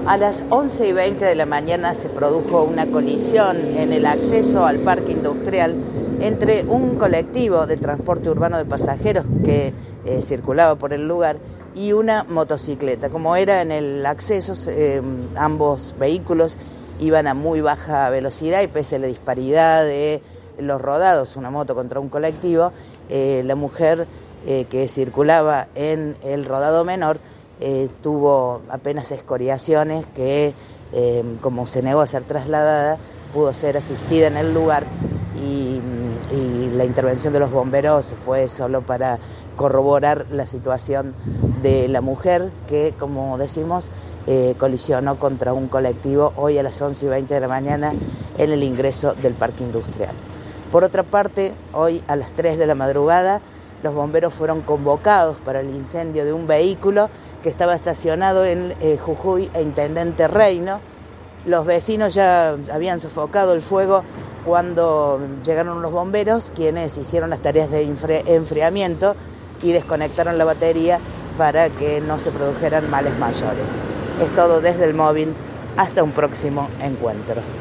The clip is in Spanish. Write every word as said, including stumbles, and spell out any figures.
A las once y veinte de la mañana se produjo una colisión en el acceso al parque industrial entre un colectivo de transporte urbano de pasajeros que eh, circulaba por el lugar y una motocicleta. Como era en el acceso, eh, ambos vehículos iban a muy baja velocidad y pese a la disparidad de los rodados, una moto contra un colectivo, eh, la mujer eh, que circulaba en el rodado menor Eh, tuvo apenas escoriaciones que, eh, como se negó a ser trasladada, pudo ser asistida en el lugar y, y la intervención de los bomberos fue solo para corroborar la situación de la mujer que, como decimos, eh, colisionó contra un colectivo hoy a las once y veinte de la mañana en el ingreso del parque industrial. Por otra parte, hoy a las tres de la madrugada, los bomberos fueron convocados para el incendio de un vehículo que estaba estacionado en eh, Jujuy e Intendente Reino. Los vecinos ya habían sofocado el fuego cuando llegaron los bomberos, quienes hicieron las tareas de enfriamiento y desconectaron la batería para que no se produjeran males mayores. Es todo desde el móvil. Hasta un próximo encuentro.